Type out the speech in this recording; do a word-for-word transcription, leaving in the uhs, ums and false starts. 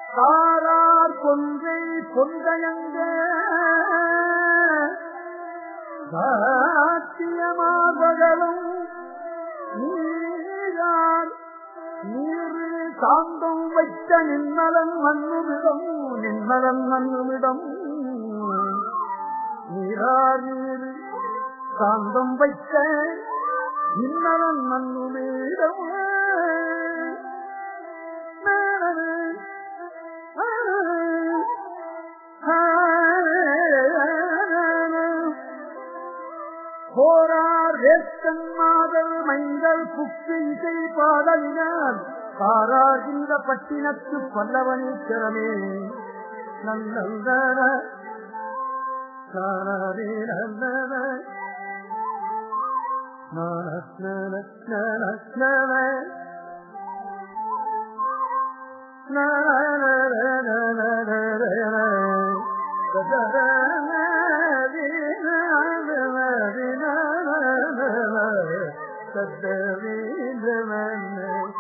தாரார் கொன்றை கொன்றையங்க சாத்தியமாபகலும் நீரார் நீரு சாந்தம் வைத்த நின்மலன் மண்ணுமிடம் நின்மலன் மண்ணுமிடம் நீரார் நீரு சாந்தம் வைத்த நின்மலன் மண்ணுமிடம் போரார் வேத்தன் மாதல் மைந்தல் புக்கு இசை பாடலினார் பாராகின்ற பட்டினத்து பல்லவனீச்சரமே நல்ல சாரே நல்ல சத்தவீந்தவன்